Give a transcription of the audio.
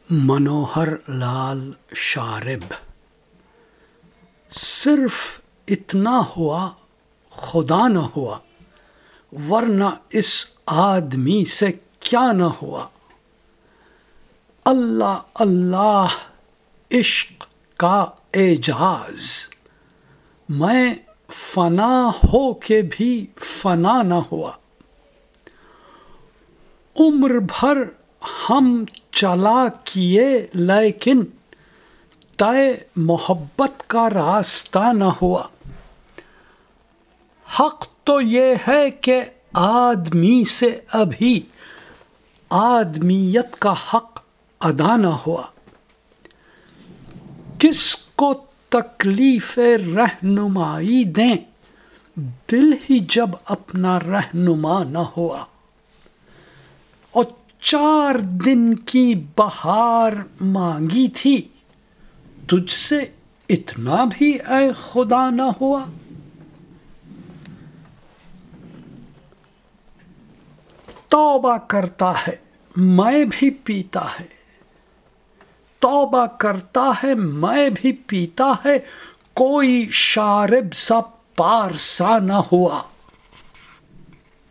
منوہر لال شارب۔ صرف اتنا ہوا خدا نہ ہوا، ورنہ اس آدمی سے کیا نہ ہوا۔ اللہ اللہ عشق کا اعجاز، میں فنا ہو کے بھی فنا نہ ہوا۔ عمر بھر ہم چلا کیے لیکن طے محبت کا راستہ نہ ہوا۔ حق تو یہ ہے کہ آدمی سے ابھی آدمیت کا حق ادا نہ ہوا۔ کس کو تکلیف رہنمائی دیں، دل ہی جب اپنا رہنما نہ ہوا۔ اور 4 دن کی بہار مانگی تھی، تجھ سے اتنا بھی اے خدا نہ ہوا۔ توبہ کرتا ہے میں بھی پیتا ہے، توبہ کرتا ہے میں بھی پیتا ہے، کوئی شارب سا پارسا نہ ہوا۔